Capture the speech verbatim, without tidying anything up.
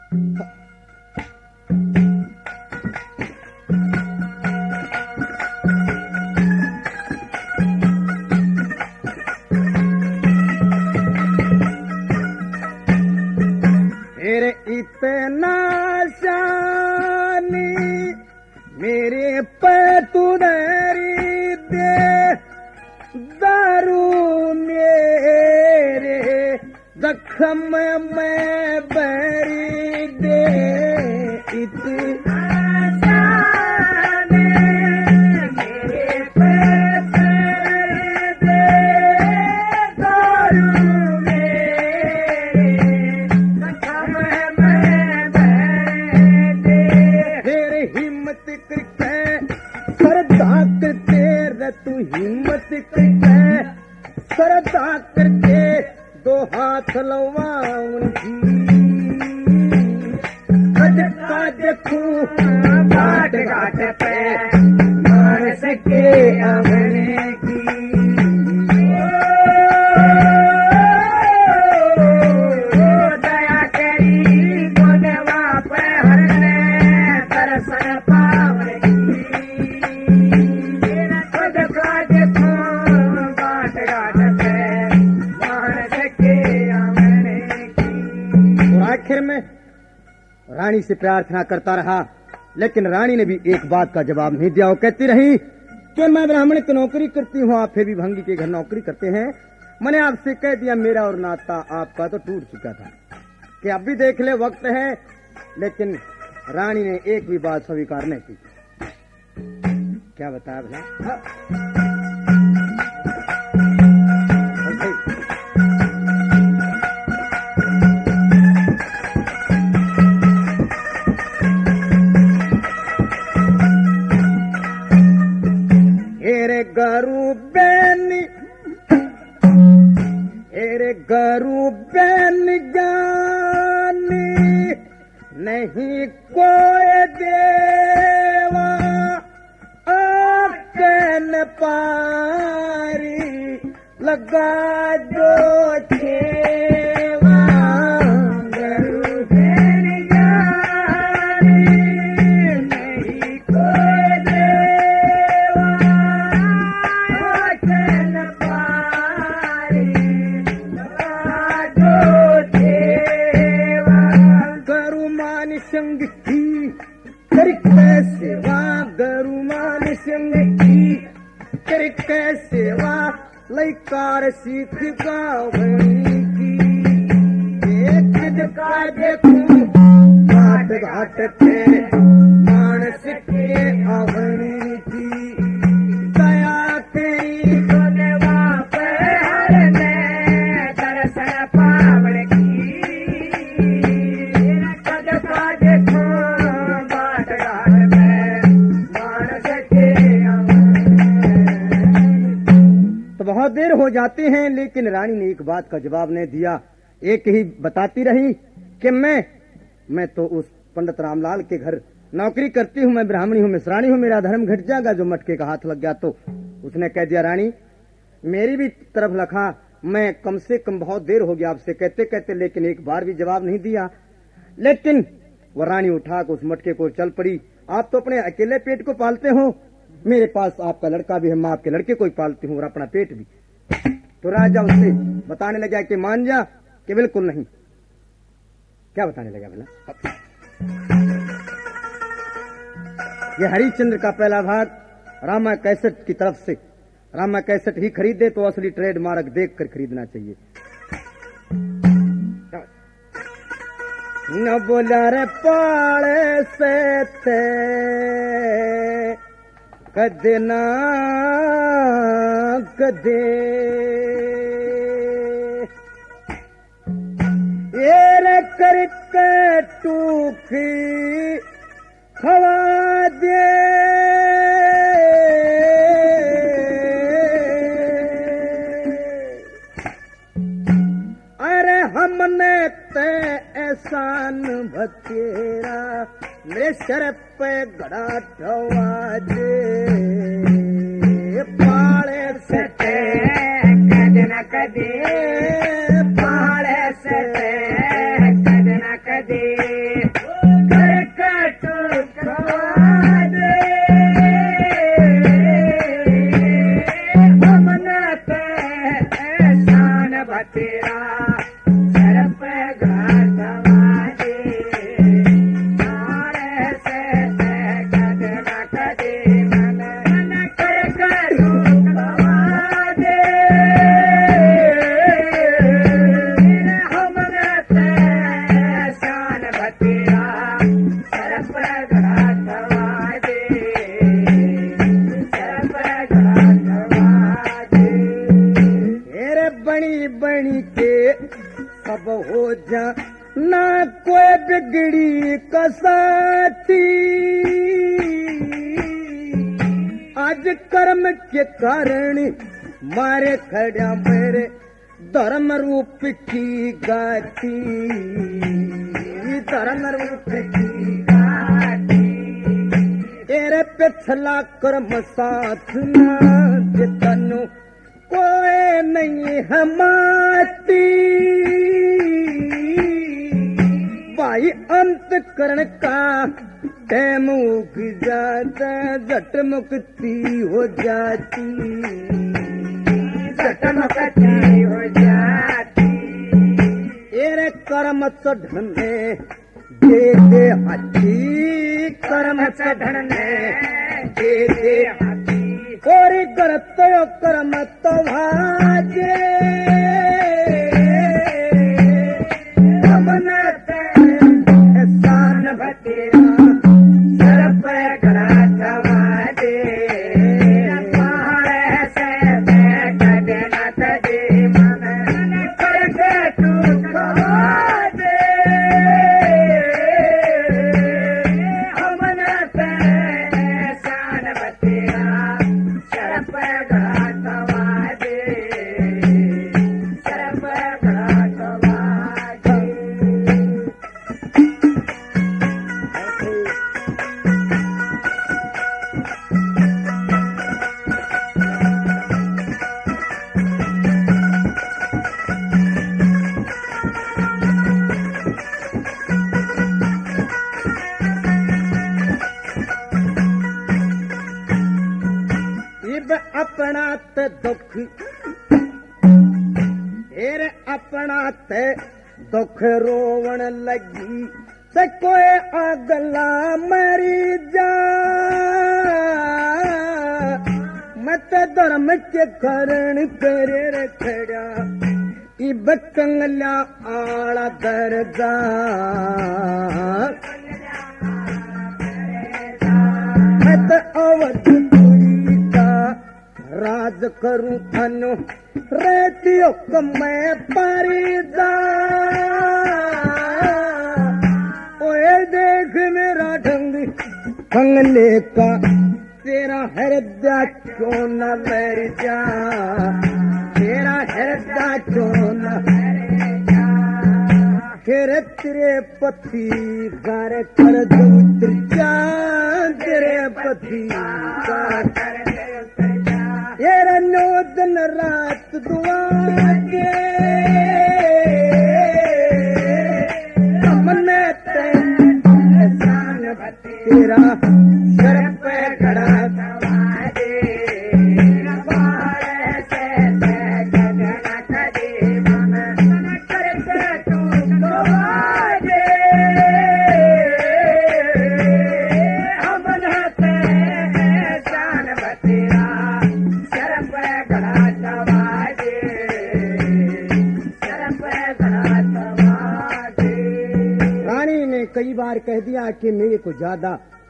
इतना शानी मेरे पे तू दरी दे, दारू मेरे जख्म में भरी दे। इतना शानी मेरे पे दरी दे, दारू तू हिम्मत करके सरदा करके दो हाथ लवाऊंगी, का देखूं घाट घाट पे मार सके अमने की। दया करी गोदवा पे हरने दर्शन पावने आखिर में रानी से प्रार्थना करता रहा, लेकिन रानी ने भी एक बात का जवाब नहीं दिया। वो कहती रही कि मैं ब्राह्मण की नौकरी करती हूँ, आप फिर भी भंगी के घर नौकरी करते हैं। मैंने आपसे कह दिया मेरा और नाता आपका तो टूट चुका था कि अब भी देख ले वक्त है, लेकिन रानी ने एक भी बात स्वीकार नहीं की। क्या बताया भला? गरु बैनी एरे गरु बैन ज्ञानी नहीं कोई देवा, आपन पारी लगा दो छेवा। गरु बैन ज्ञानी नहीं कोई देवा, संग की करके सेवा, गरुमान संग की करके सेवा, लैकार सीख गावनी की। एक का देखूं घाट घाट पे मानस के अवनी की। दया तेरी गोदवा पे हरने दर्शन पावड़ की। बहुत देर हो जाती है, लेकिन रानी ने एक बात का जवाब नहीं दिया। एक ही बताती रही कि मैं मैं तो उस पंडित रामलाल के घर नौकरी करती हूँ, मैं ब्राह्मणी हूँ, मिश्राणी हूँ, मेरा धर्म घट जाएगा जो मटके का हाथ लग गया। तो उसने कह दिया रानी मेरी भी तरफ लखा, मैं कम से कम बहुत देर हो गया आपसे कहते कहते, लेकिन एक बार भी जवाब नहीं दिया। लेकिन वो रानी उठा कर उस मटके को चल पड़ी। आप तो अपने अकेले पेट को पालते हो, मेरे पास आपका लड़का भी है, मैं आपके लड़के को ही पालती हूँ और अपना पेट भी। तो राजा उससे बताने लगा कि मान जा कि बिल्कुल नहीं। क्या बताने लगा भला? ये हरिश्चंद्र का पहला भाग रामा कैसेट की तरफ से। रामा कैसेट ही खरीदे तो असली ट्रेडमार्क देख कर खरीदना चाहिए। न बोला रे पाले से थे कदे ना कदे, ये रे करके टूखी खवा दे। अरे हमने ते एहसान बतेरा मेरे सर पे गड़ा ढवा दे। पाले से कद न कदे, पाले से कद न कदे। जा ना कोई बिगड़ी कसाती आज कर्म के कारण मारे खड़ा मेरे धर्म रूप की गाती धर्म रूप की गाती तेरे पिछला कर्म साथ ना तनु कोई नहीं हमाती भाई अंत करण का टैम उग जाता झट मुक्ति हो जाती झट मुक्ति हो जाती तेरे कर्म चढ़ने दे दे हाथी कर्म चढ़ने दे दे हाथी और करते कर्म तो भाजे एहसान भतेरा सर पर करा समाजे पहाड़ से कदे न तजे मन करके तू खवाजे हमन से एहसान भतेरा सर पर करा समाजे सर पर करा समाजे अपना ते दुख फिर अपना ते दुख रोवण लगी से कोई अगला मरी जा मत धर्म के कारण करे रखड़ा इब कंगला आला दर्जा मत अवध राज करूं थनो रेतियो कमै पारी जा ओए देख मेरा ढंग कंगले का तेरा हृदय क्यों न मर जा तेरा हृदय क्यों न फिर तेरे पति घर कर दूर जा तेरे पति का ये नो दिन रात दुआ के हमने एहसान तेरा सर पे खड़ा समाजे पहाड़ से कदे न तजे मन करके तू खवाजे हमने एहसान तेरा रानी ने कई बार कह दिया कि मेरे को ज्यादा